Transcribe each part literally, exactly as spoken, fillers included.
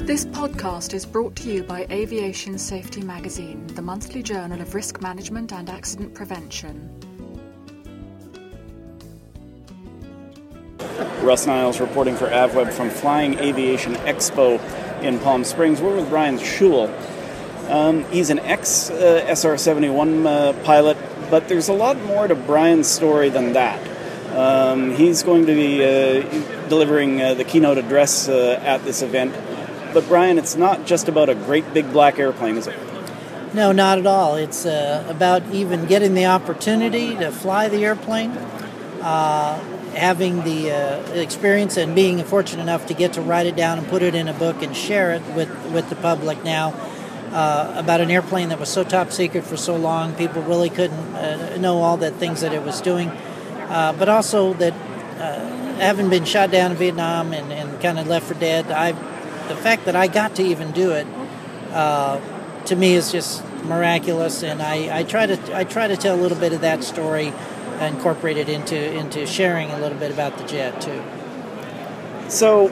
This podcast is brought to you by Aviation Safety Magazine, the monthly journal of risk management and accident prevention. Russ Niles reporting for AvWeb from Flying Aviation Expo in Palm Springs. We're with Brian Schul. Um, he's an ex-S R seventy-one uh, pilot, but there's a lot more to Brian's story than that. Um, he's going to be uh, delivering uh, the keynote address uh, at this event. But Brian, it's not just about a great big black airplane, is it? No, not at all. It's uh, about even getting the opportunity to fly the airplane, uh, having the uh, experience and being fortunate enough to get to write it down and put it in a book and share it with, with the public now uh, about an airplane that was so top secret for so long. People really couldn't uh, know all the things that it was doing. Uh, but also that uh, having been shot down in Vietnam and, and kind of left for dead, I the fact that I got to even do it, uh, to me, is just miraculous. And I, I try to I try to tell a little bit of that story, incorporate it into into sharing a little bit about the jet too. So,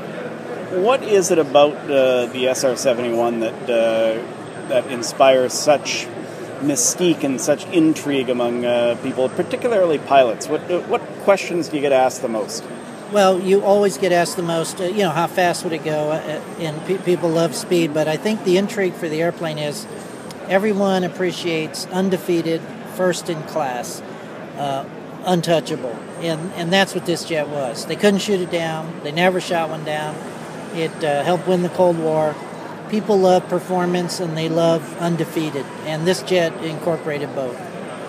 what is it about uh, the S R seventy-one that uh, that inspires such mystique and such intrigue among uh, people, particularly pilots? What what questions do you get asked the most? Well, you always get asked the most, uh, you know, how fast would it go? Uh, and pe- people love speed, but I think the intrigue for the airplane is everyone appreciates undefeated, first in class, uh, untouchable. And, and that's what this jet was. They couldn't shoot it down. They never shot one down. It uh, helped win the Cold War. People love performance and they love undefeated. And this jet incorporated both.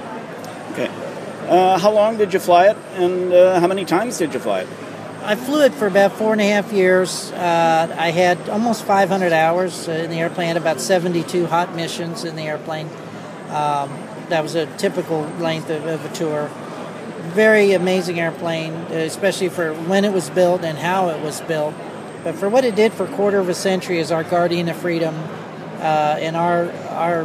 Okay. Uh, how long did you fly it, and uh, how many times did you fly it? I flew it for about four and a half years. Uh, I had almost five hundred hours in the airplane. I had about seventy-two hot missions in the airplane. Um, that was a typical length of, of a tour. Very amazing airplane, especially for when it was built and how it was built. But for what it did for a quarter of a century as our guardian of freedom uh, and our our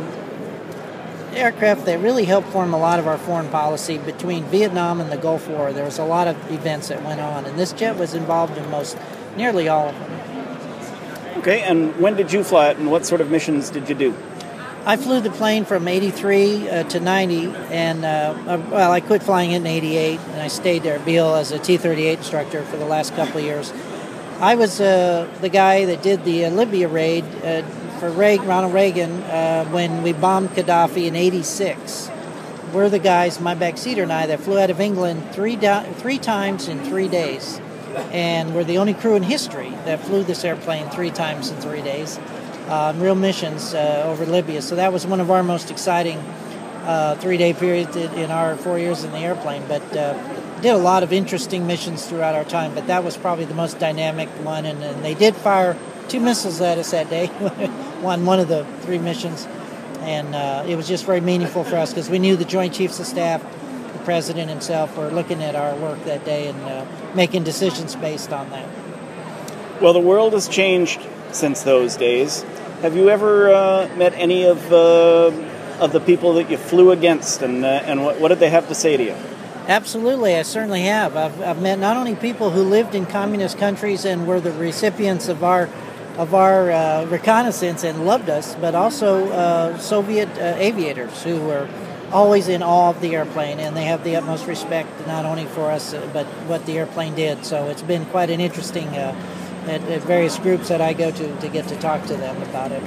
aircraft that really helped form a lot of our foreign policy between Vietnam and the Gulf War. There was a lot of events that went on, and this jet was involved in most, nearly all of them. Okay, and when did you fly it, and what sort of missions did you do? I flew the plane from eighty-three uh, to ninety, and, uh, well, I quit flying it in eighty-eight, and I stayed there at Beale as a T thirty-eight instructor for the last couple of years. I was uh, the guy that did the uh, Libya raid uh, for Ray, Ronald Reagan uh, when we bombed Gaddafi in eighty-six. We're the guys, my backseater and I, that flew out of England three do- three times in three days. And we're the only crew in history that flew this airplane three times in three days. Uh, real missions uh, over Libya. So that was one of our most exciting uh, three-day periods in our four years in the airplane. But uh, did a lot of interesting missions throughout our time, but that was probably the most dynamic one. And, and they did fire two missiles at us that day, one one of the three missions, and uh, it was just very meaningful for us because we knew the Joint Chiefs of Staff, the President himself, were looking at our work that day and uh, making decisions based on that. Well, the world has changed since those days. Have you ever uh, met any of uh, of the people that you flew against, and uh, and what, what did they have to say to you? Absolutely, I certainly have. I've, I've met not only people who lived in communist countries and were the recipients of our of our uh, reconnaissance and loved us, but also uh, Soviet uh, aviators who were always in awe of the airplane, and they have the utmost respect not only for us, uh, but what the airplane did. So it's been quite an interesting, uh, at, at various groups that I go to, to get to talk to them about it.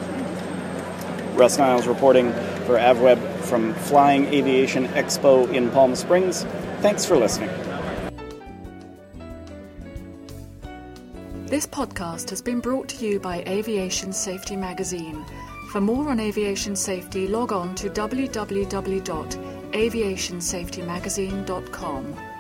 Russ Niles reporting for AvWeb from Flying Aviation Expo in Palm Springs. Thanks for listening. This podcast has been brought to you by Aviation Safety Magazine. For more on aviation safety, log on to w w w dot aviation safety magazine dot com.